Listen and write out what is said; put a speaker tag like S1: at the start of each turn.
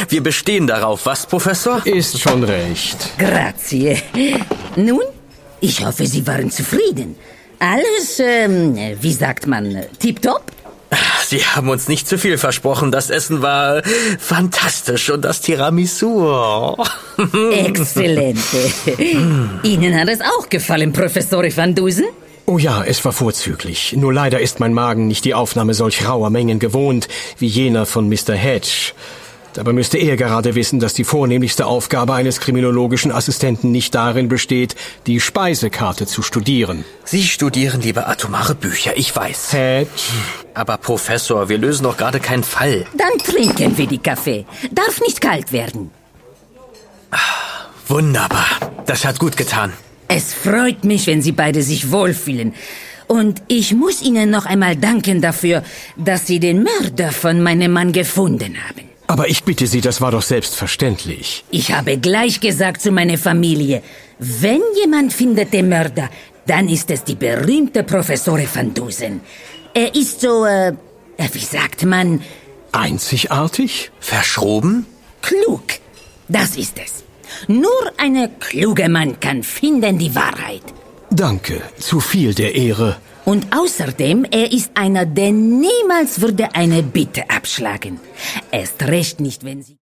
S1: Wir bestehen darauf, was, Professor?
S2: Ist schon recht.
S3: Grazie. Nun, ich hoffe, Sie waren zufrieden. Alles, wie sagt man, tipptopp?
S1: Sie haben uns nicht zu viel versprochen. Das Essen war fantastisch und das Tiramisu.
S3: Exzellente. Ihnen hat es auch gefallen, Professor van Dusen?
S2: Oh ja, es war vorzüglich. Nur leider ist mein Magen nicht die Aufnahme solch rauer Mengen gewohnt, wie jener von Mr. Hedge. Dabei müsste er gerade wissen, dass die vornehmlichste Aufgabe eines kriminologischen Assistenten nicht darin besteht, die Speisekarte zu studieren.
S1: Sie studieren lieber atomare Bücher, ich weiß.
S2: Hedge?
S1: Aber Professor, wir lösen doch gerade keinen Fall.
S3: Dann trinken wir die Kaffee. Darf nicht kalt werden.
S1: Wunderbar, das hat gut getan.
S3: Es freut mich, wenn Sie beide sich wohlfühlen. Und ich muss Ihnen noch einmal danken dafür, dass Sie den Mörder von meinem Mann gefunden haben.
S2: Aber ich bitte Sie, das war doch selbstverständlich.
S3: Ich habe gleich gesagt zu meiner Familie, wenn jemand findet den Mörder, dann ist es die berühmte Professore van Dusen. Er ist so, wie sagt man?
S2: Einzigartig?
S1: Verschroben?
S3: Klug. Das ist es. Nur ein kluger Mann kann finden die Wahrheit.
S2: Danke, zu viel der Ehre.
S3: Und außerdem, er ist einer, der niemals würde eine Bitte abschlagen. Erst recht nicht, wenn Sie...